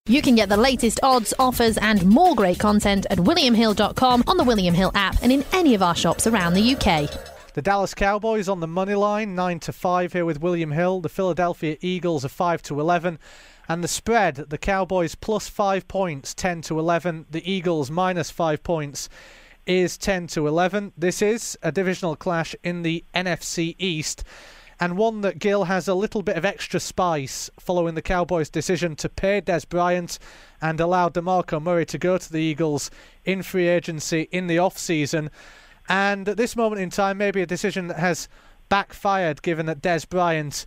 You can get the latest odds, offers and more great content at williamhill.com, on the William Hill app and in any of our shops around the UK. The Dallas Cowboys on the money line, 9-5 here with William Hill. The Philadelphia Eagles are 5-11. And the spread, the Cowboys plus 5 points, 10-11. The Eagles minus 5 points is 10-11. This is a divisional clash in the NFC East, and one that Gil has a little bit of extra spice following the Cowboys' decision to pay Des Bryant and allow DeMarco Murray to go to the Eagles in free agency in the off-season. And at this moment in time, maybe a decision that has backfired, given that Des Bryant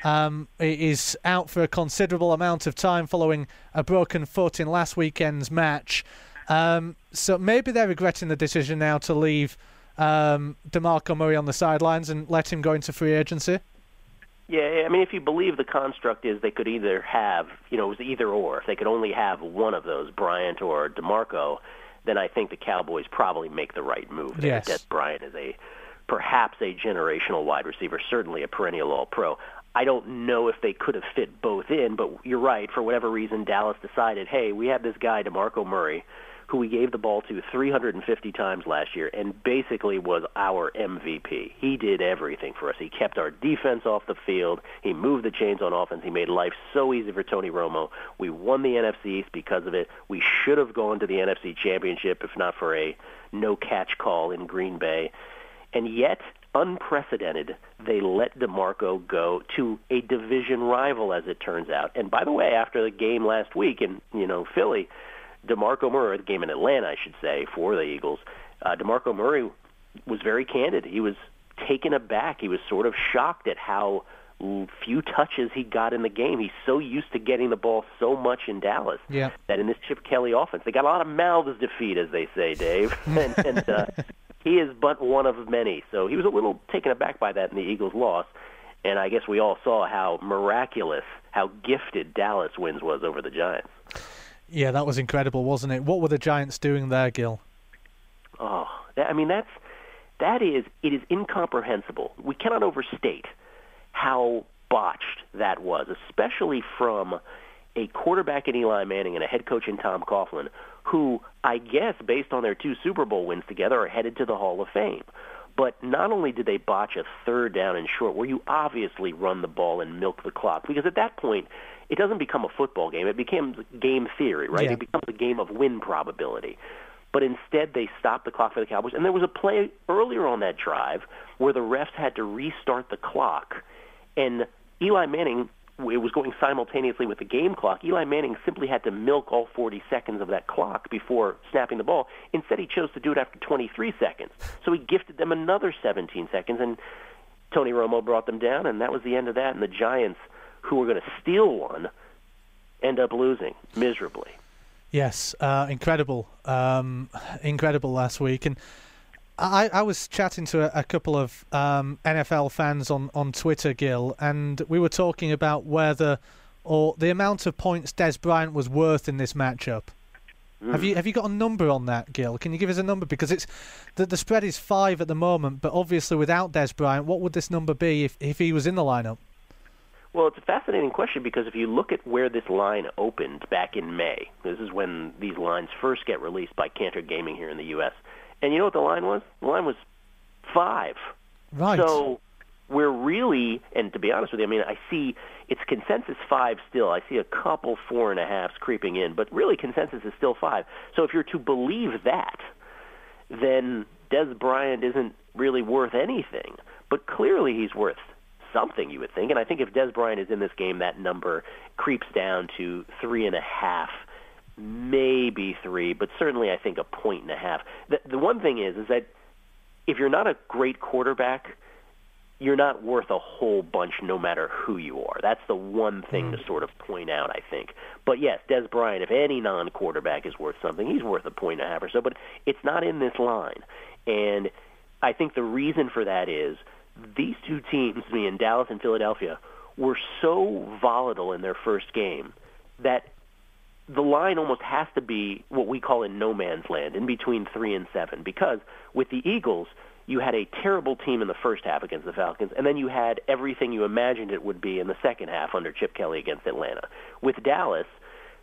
is out for a considerable amount of time following a broken foot in last weekend's match. So maybe they're regretting the decision now to leave DeMarco Murray on the sidelines and let him go into free agency. Yeah, I mean, if you believe the construct is they could either have, it was either or. If they could only have one of those, Bryant or DeMarco, then I think the Cowboys probably make the right move there. Yes. Des Bryant is perhaps a generational wide receiver, certainly a perennial All-Pro. I don't know if they could have fit both in, but you're right. For whatever reason, Dallas decided, hey, we have this guy, DeMarco Murray, who we gave the ball to 350 times last year and basically was our MVP. He did everything for us. He kept our defense off the field. He moved the chains on offense. He made life so easy for Tony Romo. We won the NFC East because of it. We should have gone to the NFC Championship if not for a no-catch call in Green Bay. And yet, unprecedented, they let DeMarco go to a division rival, as it turns out. And by the way, after the game last week in Philly, DeMarco Murray, the game in Atlanta, I should say, for the Eagles, DeMarco Murray was very candid. He was taken aback. He was sort of shocked at how few touches he got in the game. He's so used to getting the ball so much in Dallas that in this Chip Kelly offense, they got a lot of mouths to feed, as they say, Dave. and he is but one of many. So he was a little taken aback by that in the Eagles' loss. And I guess we all saw how miraculous, how gifted Dallas' wins was over the Giants. Yeah, that was incredible, wasn't it? What were the Giants doing there, Gil? Oh, it is incomprehensible. We cannot overstate how botched that was, especially from a quarterback in Eli Manning and a head coach in Tom Coughlin, who I guess, based on their 2 Super Bowl wins together, are headed to the Hall of Fame. But not only did they botch a third down and short, where you obviously run the ball and milk the clock, because at that point, it doesn't become a football game. It becomes game theory, right? Yeah. It becomes a game of win probability. But instead, they stopped the clock for the Cowboys. And there was a play earlier on that drive where the refs had to restart the clock. And Eli Manning, it was going simultaneously with the game clock. Eli Manning simply had to milk all 40 seconds of that clock before snapping the ball. Instead, he chose to do it after 23 seconds. So he gifted them another 17 seconds, and Tony Romo brought them down, and that was the end of that. And the Giants, who were going to steal one, end up losing miserably. Yes, incredible. Incredible last week. And I was chatting to a couple of NFL fans on Twitter, Gil, and we were talking about whether or the amount of points Des Bryant was worth in this matchup. Have you got a number on that, Gil? Can you give us a number? Because it's the spread is 5 at the moment, but obviously without Des Bryant, what would this number be if he was in the lineup? Well, it's a fascinating question because if you look at where this line opened back in May, this is when these lines first get released by Cantor Gaming here in the U.S., and you know what the line was? The line was 5. Right. So we're really, and to be honest with you, I mean, I see it's consensus 5 still. I see a couple 4.5s creeping in, but really consensus is still 5. So if you're to believe that, then Des Bryant isn't really worth anything. But clearly he's worth something, you would think. And I think if Des Bryant is in this game, that number creeps down to 3.5, maybe 3, but certainly I think 1.5. The one thing is that if you're not a great quarterback, you're not worth a whole bunch no matter who you are. That's the one thing to sort of point out, I think. But yes, Des Bryant, if any non-quarterback is worth something, he's worth 1.5 or so, but it's not in this line. And I think the reason for that is these two teams, in Dallas and Philadelphia, were so volatile in their first game that the line almost has to be what we call in no man's land, in between 3 and 7, because with the Eagles, you had a terrible team in the first half against the Falcons, and then you had everything you imagined it would be in the second half under Chip Kelly against Atlanta. With Dallas,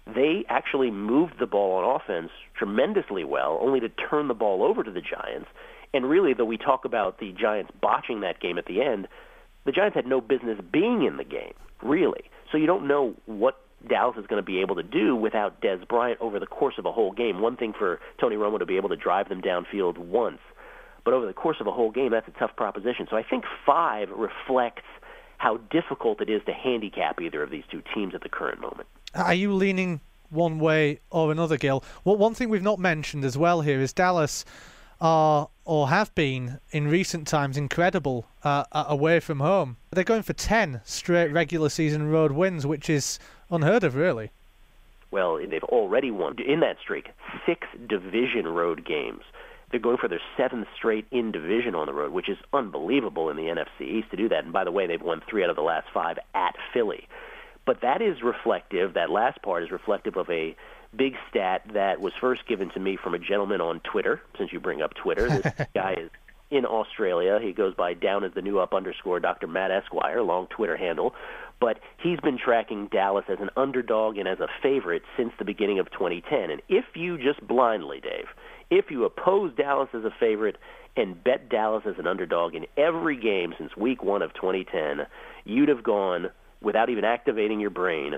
they actually moved the ball on offense tremendously well, only to turn the ball over to the Giants. And really, though we talk about the Giants botching that game at the end, the Giants had no business being in the game, really. So you don't know what Dallas is going to be able to do without Dez Bryant over the course of a whole game. One thing for Tony Romo to be able to drive them downfield once, but over the course of a whole game, that's a tough proposition. So I think 5 reflects how difficult it is to handicap either of these two teams at the current moment. Are you leaning one way or another, Gil? Well, one thing we've not mentioned as well here is Dallas are, or have been in recent times, incredible away from home. They're going for 10 straight regular season road wins, which is unheard of, really. Well, they've already won, in that streak, 6 division road games. They're going for their 7th straight in division on the road, which is unbelievable in the NFC East to do that. And by the way, they've won 3 out of the last 5 at Philly. But that is reflective, that last part is reflective of a big stat that was first given to me from a gentleman on Twitter, since you bring up Twitter. This guy is in Australia. He goes by down as the new up underscore Dr. Matt Esquire, long Twitter handle. But he's been tracking Dallas as an underdog and as a favorite since the beginning of 2010. And if you just blindly, Dave, if you oppose Dallas as a favorite and bet Dallas as an underdog in every game since week 1 of 2010, you'd have gone, without even activating your brain,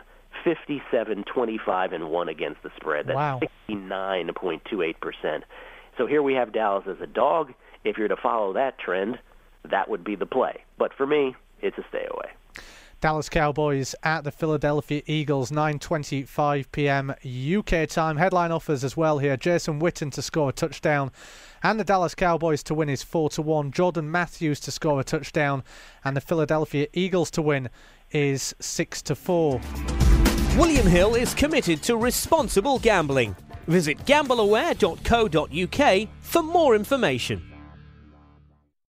57-25-1 against the spread. That's wow. 69.28%. So here we have Dallas as a dog. If you're to follow that trend, that would be the play. But for me, it's a stay away. Dallas Cowboys at the Philadelphia Eagles, 9:25 p.m. UK time. Headline offers as well here. Jason Witten to score a touchdown, and the Dallas Cowboys to win is 4-1. Jordan Matthews to score a touchdown, and the Philadelphia Eagles to win is 6-4. William Hill is committed to responsible gambling. Visit gambleaware.co.uk for more information.